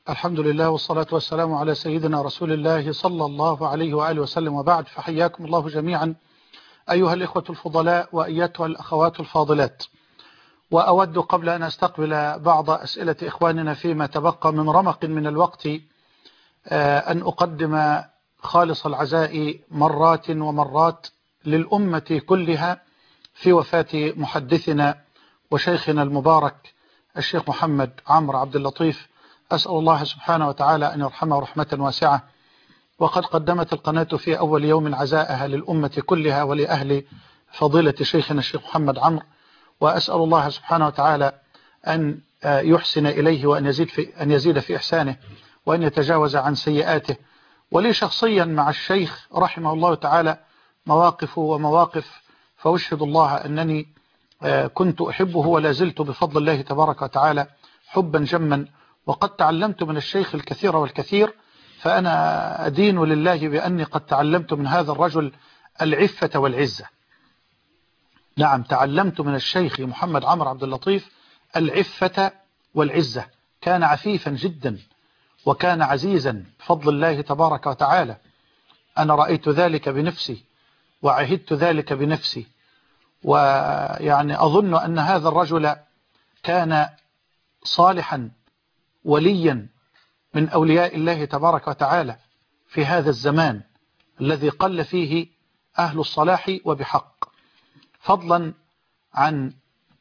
الحمد لله والصلاة والسلام على سيدنا رسول الله صلى الله عليه وآله وسلم، وبعد، فحياكم الله جميعا أيها الإخوة الفضلاء وأيتها الأخوات الفاضلات. وأود قبل أن أستقبل بعض أسئلة إخواننا فيما تبقى من رمق من الوقت أن أقدم خالص العزاء مرات ومرات للأمة كلها في وفاة محدثنا وشيخنا المبارك الشيخ محمد عمرو عبد اللطيف. أسأل الله سبحانه وتعالى أن يرحمه رحمة واسعة. وقد قدمت القناة في أول يوم عزاءها للأمة كلها ولأهل فضيلة شيخنا الشيخ محمد عمرو، وأسأل الله سبحانه وتعالى أن يحسن إليه وأن يزيد في إحسانه وأن يتجاوز عن سيئاته. ولي شخصيا مع الشيخ رحمه الله تعالى مواقف فأشهد الله أنني كنت أحبه ولا زلت بفضل الله تبارك وتعالى حبا جما، وقد تعلمت من الشيخ الكثير والكثير، فأنا أدين لله بأني قد تعلمت من هذا الرجل العفة والعزة. نعم، تعلمت من الشيخ محمد عمرو عبد اللطيف العفة والعزة. كان عفيفا جدا وكان عزيزا بفضل الله تبارك وتعالى. أنا رأيت ذلك بنفسي وعهدت ذلك بنفسي، ويعني أظن أن هذا الرجل كان صالحا وليا من أولياء الله تبارك وتعالى في هذا الزمان الذي قل فيه أهل الصلاح وبحق، فضلا عن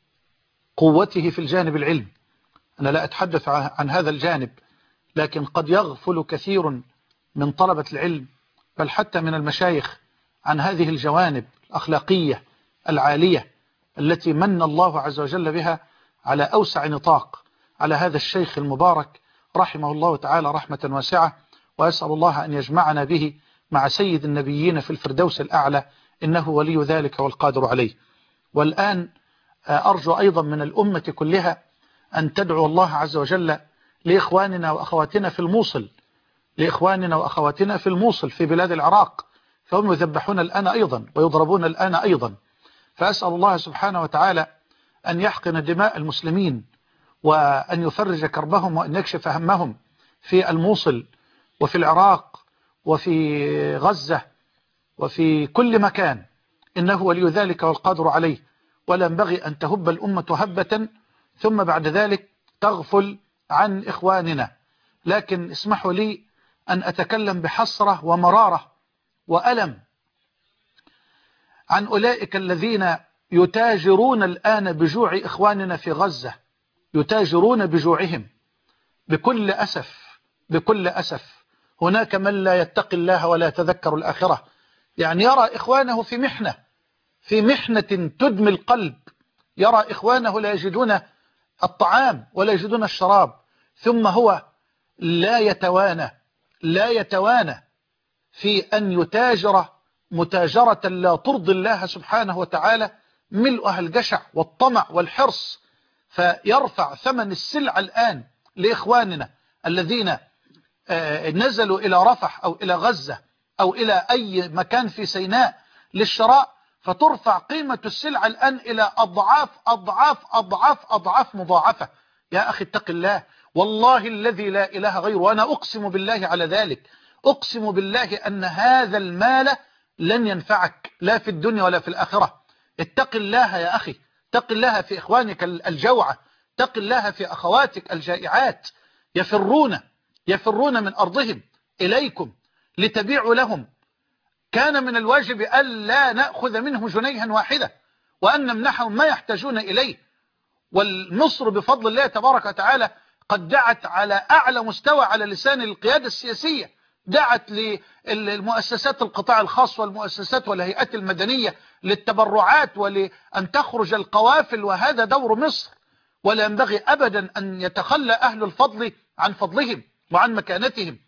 قوته في الجانب العلمي. أنا لا أتحدث عن هذا الجانب، لكن قد يغفل كثير من طلبة العلم بل حتى من المشايخ عن هذه الجوانب الأخلاقية العالية التي من الله عز وجل بها على أوسع نطاق على هذا الشيخ المبارك رحمه الله تعالى رحمة واسعة. وأسأل الله أن يجمعنا به مع سيد النبيين في الفردوس الأعلى، إنه ولي ذلك والقادر عليه. والآن أرجو أيضا من الأمة كلها أن تدعو الله عز وجل لإخواننا وأخواتنا في الموصل، لإخواننا وأخواتنا في الموصل في بلاد العراق، فهم يذبحون الآن أيضا ويضربون الآن أيضا. فأسأل الله سبحانه وتعالى أن يحقن دماء المسلمين وأن يفرج كربهم وأن يكشف همهم في الموصل وفي العراق وفي غزة وفي كل مكان، إنه ولي ذلك والقادر عليه. ولا ينبغي أن تهب الأمة هبة ثم بعد ذلك تغفل عن إخواننا. لكن اسمحوا لي أن أتكلم بحسرة ومرارة وألم عن أولئك الذين يتاجرون الآن بجوع إخواننا في غزة، يتاجرون بجوعهم بكل أسف. بكل أسف هناك من لا يتقي الله ولا يتذكر الآخرة، يعني يرى إخوانه في محنة تدمي القلب، يرى إخوانه لا يجدون الطعام ولا يجدون الشراب، ثم هو لا يتوانى في أن يتاجر متاجرة لا ترضي الله سبحانه وتعالى، ملؤها الجشع والطمع والحرص، فيرفع ثمن السلع الآن لإخواننا الذين نزلوا إلى رفح أو إلى غزة أو إلى أي مكان في سيناء للشراء، فترفع قيمة السلع الآن إلى أضعاف أضعاف أضعاف أضعاف مضاعفة. يا أخي اتق الله، والله الذي لا إله غيره، وأنا أقسم بالله على ذلك، أقسم بالله أن هذا المال لن ينفعك لا في الدنيا ولا في الآخرة. اتق الله يا أخي، اتق الله في إخوانك الجوعة، اتق الله في أخواتك الجائعات، يفرون من أرضهم إليكم لتبيعوا لهم. كان من الواجب ألا نأخذ منهم جنيها واحدة وأن نمنحهم ما يحتاجون إليه. والمصر بفضل الله تبارك وتعالى قد دعت على أعلى مستوى على لسان القيادة السياسية، دعت للمؤسسات القطاع الخاص والمؤسسات والهيئات المدنية للتبرعات ولأن تخرج القوافل، وهذا دور مصر، ولا ينبغي أبدا أن يتخلى أهل الفضل عن فضلهم وعن مكانتهم.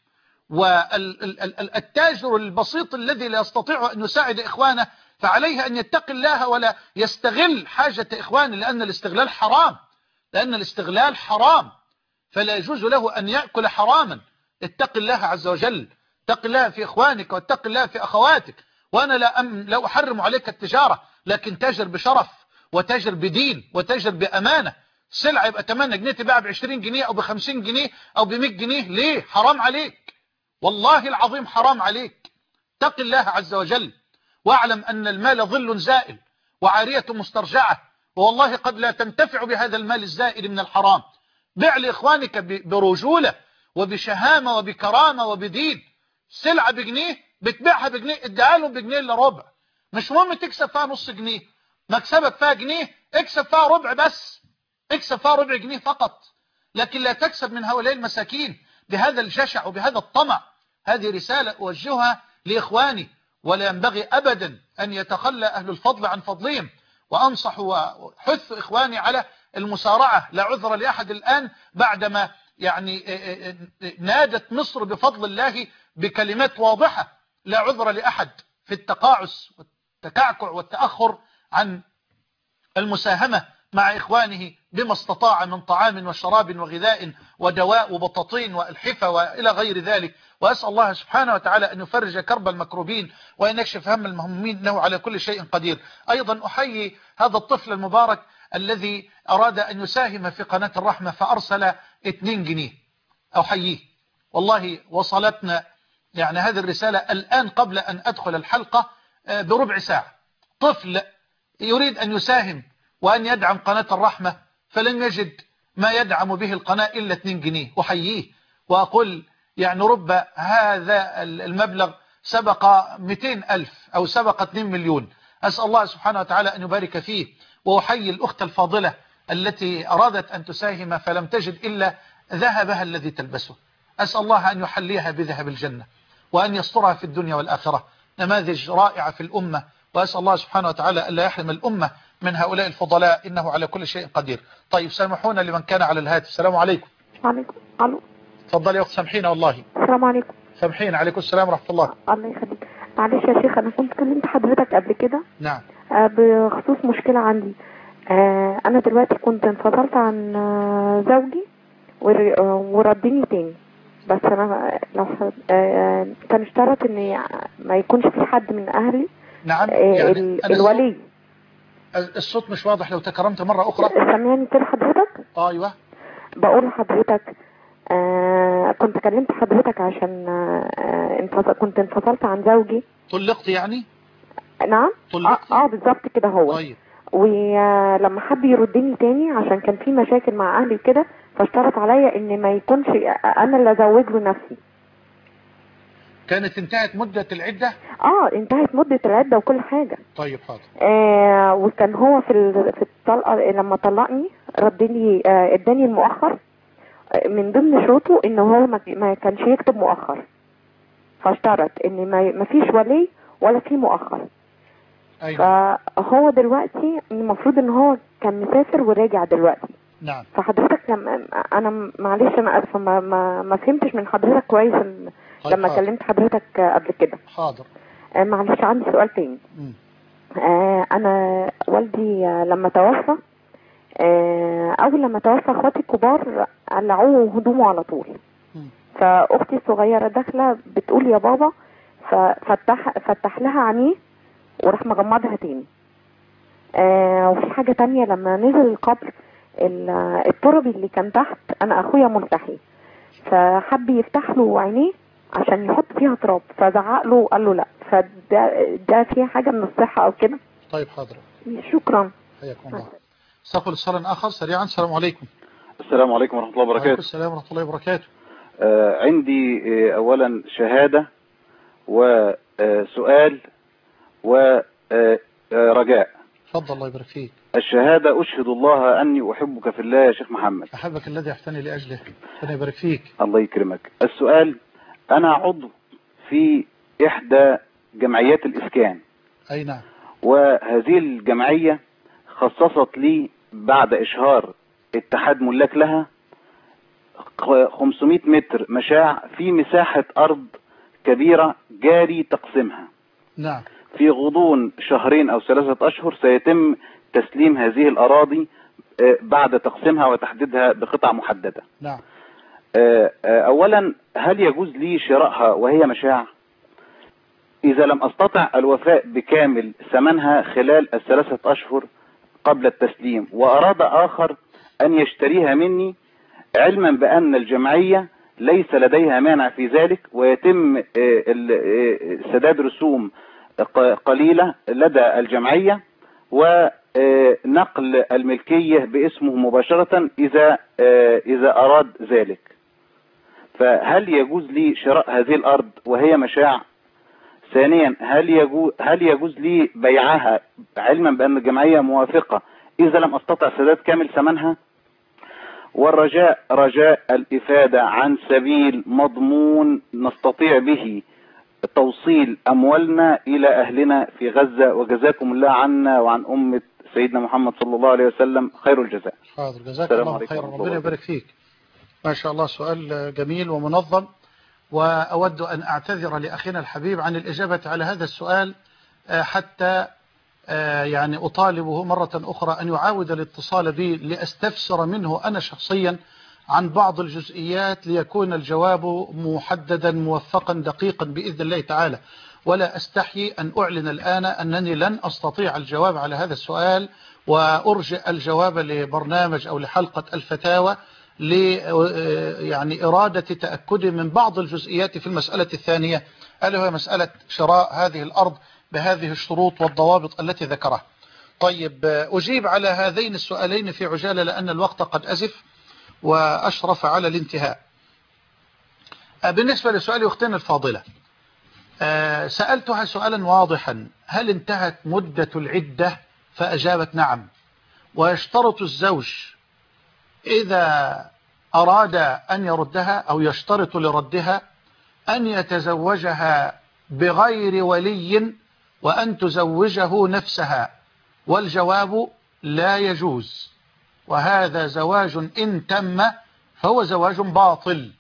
والتاجر البسيط الذي لا يستطيع أن يساعد إخوانه فعليه أن يتقي الله ولا يستغل حاجة إخوانه، لأن الاستغلال حرام، فلا يجوز له أن يأكل حراما. اتق الله عز وجل، اتق الله في إخوانك واتق الله في أخواتك. وأنا لا أحرم عليك التجارة، لكن تاجر بشرف وتاجر بدين وتاجر بأمانة. سلعة يبقى 8 جنيه تباع ب20 جنيه أو ب50 جنيه أو ب100 جنيه؟ ليه؟ حرام عليك، والله العظيم حرام عليك. اتق الله عز وجل، واعلم أن المال ظل زائل وعارية مسترجعة، والله قد لا تنتفع بهذا المال الزائل من الحرام. بيع لإخوانك برجولة وبشهامة وبكرامة وبدين. سلعة بجنيه بتبيعها بجنيه، اديها لهم بجنيه الا ربع، مش مهم تكسب فيها نص جنيه، مكسبك فيها جنيه اكسب فيها ربع بس، اكسب فيها ربع جنيه فقط، لكن لا تكسب من هؤلاء المساكين بهذا الجشع وبهذا الطمع. هذه رسالة أوجهها لإخواني، ولا ينبغي أبدا أن يتخلى أهل الفضل عن فضلهم، وأنصح وحث إخواني على المسارعة. لا عذر لأحد الآن بعدما يعني نادت مصر بفضل الله بكلمات واضحة، لا عذر لأحد في التقاعس والتكعكع والتأخر عن المساهمة مع إخوانه بما استطاع من طعام وشراب وغذاء ودواء وبطاطين والحفة وإلى غير ذلك. وأسأل الله سبحانه وتعالى أن يفرج كرب المكروبين وأن يكشف هم المهمومين، إنه على كل شيء قدير. أيضا أحيي هذا الطفل المبارك الذي أراد أن يساهم في قناة الرحمة فأرسل 2 جنيه، أحييه والله. وصلتنا يعني هذه الرسالة الآن قبل أن أدخل الحلقة بربع ساعة. طفل يريد أن يساهم وأن يدعم قناة الرحمة فلم يجد ما يدعم به القناة إلا 2 جنيه. أحييه وأقول يعني رب هذا المبلغ سبق 200,000 أو سبق 2 مليون. أسأل الله سبحانه وتعالى أن يبارك فيه. وأحيي الأخت الفاضلة التي أرادت أن تساهم فلم تجد إلا ذهبها الذي تلبسه. أسأل الله أن يحليها بذهب الجنة وأن يسترها في الدنيا والآخرة. نماذج رائعة في الأمة، وأسأل الله سبحانه وتعالى ألا يحرم الأمة من هؤلاء الفضلاء، إنه على كل شيء قدير. طيب سامحونا لمن كان على الهاتف. السلام عليكم. عليكم. الو. تفضل يا أخت. سامحينا والله. السلام عليكم. سامحين. عليكم السلام ورحمة الله. الله يخليك. معلش يا شيخ، انا كنت كلمت حضرتك قبل كده. نعم. بخصوص مشكلة عندي. انا دلوقتي كنت انفصلت عن زوجي وردني تاني، بس انا لو كان اشترط ان ما يكونش في حد من اهلي. نعم. يعني الولي. الصوت مش واضح، لو تكرمت مرة أخرى. سامعني كده حضرتك؟ أيوة. بقول لحضرتك كنت كلمت حضرتك عشان كنت انفصلت عن زوجي. طلقت يعني؟ نعم. طلقت. بالظبط كده. هو طيب. ولما حب يردني تاني عشان كان في مشاكل مع اهلي كده، فاشترط عليا ان ما يكونش انا اللي ازوج له نفسي. كانت انتهت مدة العدة؟ انتهت مدة العدة وكل حاجة. طيب حاضر. وكان هو في الطلقة لما طلقني ردني اداني المؤخر، من ضمن شروطه ان هو ما كانش يكتب مؤخر، فاشترط ان ما فيش ولي ولا في مؤخر. أيوة. فهو دلوقتي المفروض ان هو كان مسافر وراجع دلوقتي. نعم. فحضرتك انا معلش انا اسفه ما فهمتش من حضرتك كويس لما حاضر. كلمت حضرتك قبل كده. حاضر. معلش عندي سؤال تاني. انا والدي لما توفى، اول لما توفى اخواتي الكبار قلعوه هدومه على طول. فاختي الصغيره داخله بتقول يا بابا، ففتح لها عينيه وراح مغمضها تاني. وفي حاجه تانية لما نزل القبر، التراب اللي كان تحت، انا اخويا ملتحي، فحب يفتح له عينيه عشان يحط فيها تراب، فزعق له قال له لا. فده فيها حاجه من الصحه او كده؟ طيب حاضر. شكرا. حياكم الله. استقبل اتصال آخر سريعا. السلام عليكم. السلام عليكم ورحمة الله وبركاته. وعليكم السلام ورحمة الله وبركاته. عندي أولا شهادة وسؤال ورجاء. تفضل. الله يبارك فيك. الشهادة: أشهد الله أني أحبك في الله يا شيخ محمد. أحبك الذي أحسني لأجله. ربنا يبارك فيك. الله يكرمك. السؤال: أنا عضو في إحدى جمعيات الإسكان. أي نعم. وهذه الجمعية خصصت لي بعد إشهار اتحاد ملاك لها 500 متر مشاع في مساحة أرض كبيرة جاري تقسيمها. نعم. في غضون 2 أو 3 أشهر سيتم تسليم هذه الأراضي بعد تقسيمها وتحديدها بقطع محددة. نعم. أولا، هل يجوز لي شرائها وهي مشاع؟ إذا لم أستطع الوفاء بكامل ثمنها خلال ال3 أشهر قبل التسليم، وأراد آخر أن يشتريها مني، علما بأن الجمعية ليس لديها مانع في ذلك، ويتم سداد رسوم قليلة لدى الجمعية، ونقل الملكية باسمه مباشرة إذا أراد ذلك. فهل يجوز لي شراء هذه الأرض وهي مشاع؟ ثانيا، هل يجوز لي بيعها علما بأن الجمعية موافقة إذا لم أستطع سداد كامل ثمنها؟ والرجاء رجاء الإفادة عن سبيل مضمون نستطيع به توصيل أموالنا إلى أهلنا في غزة، وجزاكم الله عنا وعن أمة سيدنا محمد صلى الله عليه وسلم خير الجزاء. حاضر، جزاك الله خيرا، ربنا يبارك فيك. ما شاء الله، سؤال جميل ومنظم، وأود أن أعتذر لأخينا الحبيب عن الإجابة على هذا السؤال، حتى يعني أطالبه مرة أخرى أن يعاود الاتصال بي لأستفسر منه أنا شخصيا عن بعض الجزئيات، ليكون الجواب محددا موفقا دقيقا بإذن الله تعالى. ولا أستحي أن أعلن الآن أنني لن أستطيع الجواب على هذا السؤال، وأرجع الجواب لبرنامج أو لحلقة الفتاوى يعني إرادة تأكد من بعض الجزئيات في المسألة الثانية، ألا هو مسألة شراء هذه الأرض بهذه الشروط والضوابط التي ذكرها. طيب، أجيب على هذين السؤالين في عجالة لأن الوقت قد أزف وأشرف على الانتهاء. بالنسبة لسؤال أختنا الفاضلة، سألتها سؤالا واضحا: هل انتهت مدة العدة؟ فأجابت نعم. ويشترط الزوج إذا أراد أن يردها أو يشترط لردها أن يتزوجها بغير ولي وأن تزوجه نفسها، والجواب لا يجوز، وهذا زواج إن تم فهو زواج باطل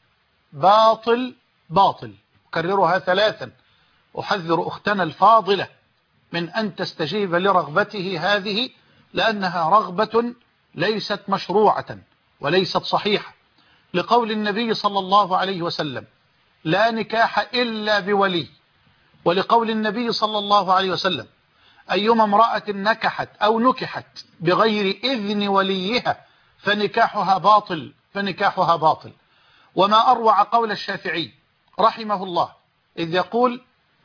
باطل باطل. أكررها ثلاثا، أحذر أختنا الفاضلة من أن تستجيب لرغبته هذه، لأنها رغبة ليست مشروعة وليست صحيحة، لقول النبي صلى الله عليه وسلم: لا نكاح إلا بولي، ولقول النبي صلى الله عليه وسلم: أيما امرأة نكحت أو نكحت بغير إذن وليها فنكاحها باطل فنكاحها باطل. وما أروع قول الشافعي رحمه الله إذ يقول: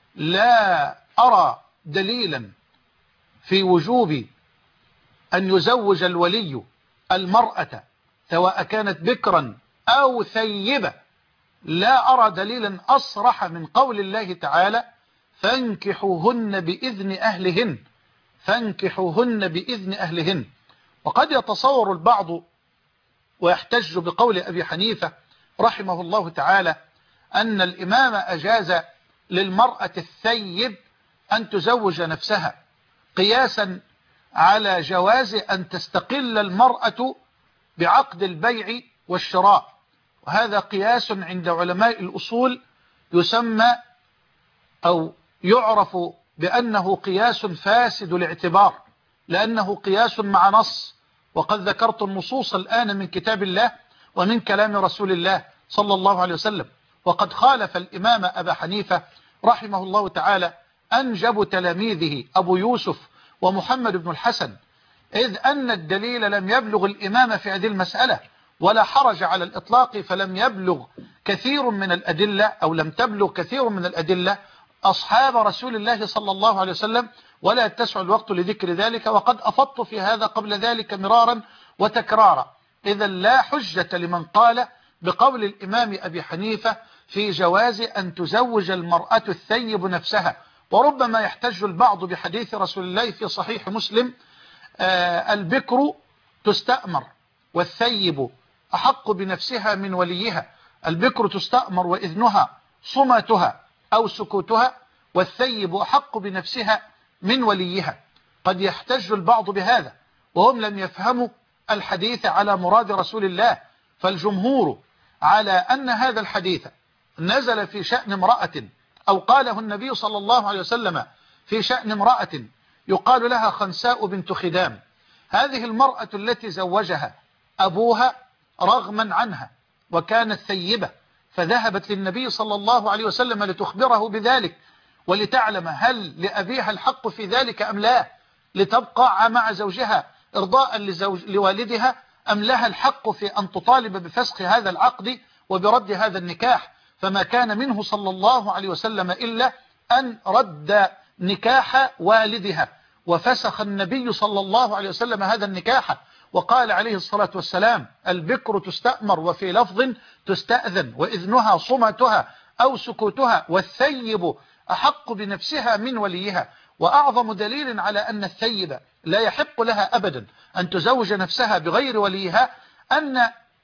لا أرى دليلا في وجوب أن يزوج الولي المرأة سواء كانت بكرا أو ثيبة، لا أرى دليلا أصرح من قول الله تعالى: فانكحوهن بإذن أهلهن، فانكحوهن بإذن أهلهن. وقد يتصور البعض ويحتج بقول أبي حنيفة رحمه الله تعالى أن الإمام أجاز للمرأة الثيب أن تزوج نفسها، قياسا على جواز أن تستقل المرأة بعقد البيع والشراء، وهذا قياس عند علماء الأصول يسمى أو يعرف بأنه قياس فاسد الاعتبار، لأنه قياس مع نص، وقد ذكرت النصوص الآن من كتاب الله ومن كلام رسول الله صلى الله عليه وسلم. وقد خالف الإمام أبا حنيفة رحمه الله تعالى أنجب تلاميذه أبو يوسف ومحمد بن الحسن، إذ أن الدليل لم يبلغ الإمام في هذه المسألة، ولا حرج على الإطلاق، فلم يبلغ كثير من الأدلة أو لم تبلغ كثير من الأدلة أصحاب رسول الله صلى الله عليه وسلم، ولا يتسع الوقت لذكر ذلك، وقد أفضت في هذا قبل ذلك مرارا وتكرارا. إذا لا حجة لمن قال بقول الإمام أبي حنيفة في جواز أن تزوج المرأة الثيب نفسها. وربما يحتج البعض بحديث رسول الله في صحيح مسلم: البكر تستأمر والثيب أحق بنفسها من وليها. البكر تستأمر وإذنها صمتها أو سكوتها، والثيب أحق بنفسها من وليها. قد يحتج البعض بهذا وهم لم يفهموا الحديث على مراد رسول الله، فالجمهور على أن هذا الحديث نزل في شأن امرأة، أو قاله النبي صلى الله عليه وسلم في شأن امرأة يقال لها خنساء بنت خدام. هذه المرأة التي زوجها أبوها رغما عنها وكانت ثيبة، فذهبت للنبي صلى الله عليه وسلم لتخبره بذلك ولتعلم هل لأبيها الحق في ذلك أم لا، لتبقى مع زوجها إرضاء لوالدها أم لها الحق في أن تطالب بفسخ هذا العقد وبرد هذا النكاح؟ فما كان منه صلى الله عليه وسلم إلا أن رد نكاح والدها، وفسخ النبي صلى الله عليه وسلم هذا النكاح، وقال عليه الصلاة والسلام: البكر تستأمر، وفي لفظ تستأذن، وإذنها صمتها أو سكوتها، والثيب أحق بنفسها من وليها. وأعظم دليل على أن الثيب لا يحق لها أبدا أن تزوج نفسها بغير وليها أن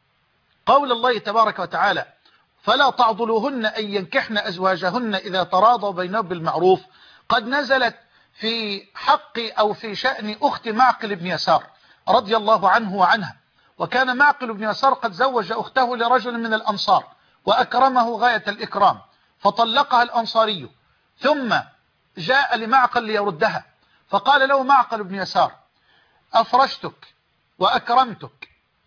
قول الله تبارك وتعالى: فلا تعضلوهن أن ينكحن أزواجهن إذا تراضوا بينهم بالمعروف، قد نزلت في حق أو في شأن أخت معقل بن يسار رضي الله عنه وعنها. وكان معقل بن يسار قد زوج أخته لرجل من الأنصار وأكرمه غاية الإكرام، فطلقها الأنصاري، ثم جاء لمعقل ليردها، فقال له معقل بن يسار: أفرشتك وأكرمتك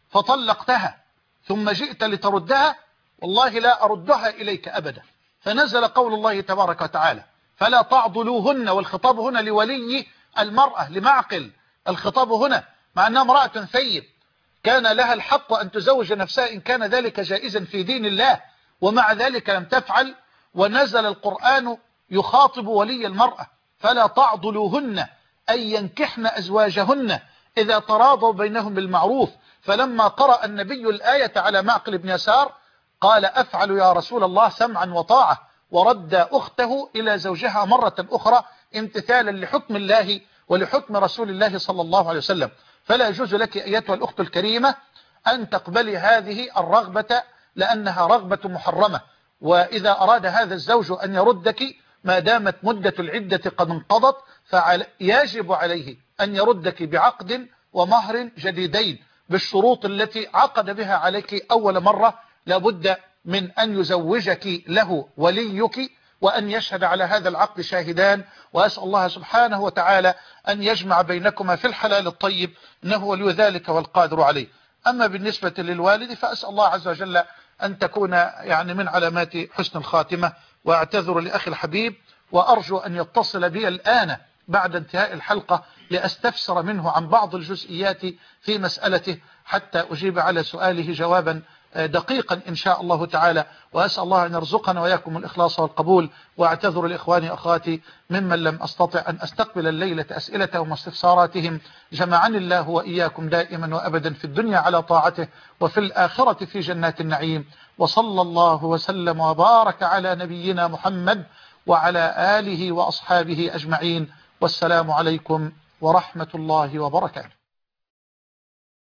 فطلقتها ثم جئت لتردها، والله لا أردها إليك أبدا. فنزل قول الله تبارك وتعالى: فلا تعضلوهن، والخطاب هنا لولي المرأة لمعقل، الخطاب هنا مع أنها امرأة ثيب كان لها الحق أن تزوج نفسها إن كان ذلك جائزا في دين الله، ومع ذلك لم تفعل، ونزل القرآن يخاطب ولي المرأة: فلا تعضلوهن أن ينكحن أزواجهن إذا تراضوا بينهم بالمعروف. فلما قرأ النبي الآية على معقل بن يسار قال: أفعل يا رسول الله سمعا وطاعة، ورد أخته إلى زوجها مرة أخرى امتثالا لحكم الله ولحكم رسول الله صلى الله عليه وسلم. فلا يجوز لك أيتها الأخت الكريمة أن تقبلي هذه الرغبة، لأنها رغبة محرمة. وإذا أراد هذا الزوج أن يردك ما دامت مدة العدة قد انقضت، فيجب عليه أن يردك بعقد ومهر جديدين بالشروط التي عقد بها عليك أول مرة. لابد من أن يزوجك له وليك، وأن يشهد على هذا العقد شاهدان، وأسأل الله سبحانه وتعالى أن يجمع بينكما في الحلال الطيب، إنه ولي ذلك والقادر عليه. أما بالنسبة للوالد فأسأل الله عز وجل أن تكون يعني من علامات حسن الخاتمة. وأعتذر لأخي الحبيب، وأرجو أن يتصل بي الآن بعد انتهاء الحلقة لأستفسر منه عن بعض الجزئيات في مسألته، حتى أجيب على سؤاله جوابا دقيقا إن شاء الله تعالى. وأسأل الله أن يرزقنا وإياكم الإخلاص والقبول. وأعتذر لإخواني وأخواتي ممن لم أستطع أن أستقبل الليلة أسئلتهم واستفساراتهم. جمعني الله وإياكم دائما وأبدا في الدنيا على طاعته، وفي الآخرة في جنات النعيم. وصلى الله وسلم وبارك على نبينا محمد وعلى آله وأصحابه أجمعين. والسلام عليكم ورحمة الله وبركاته.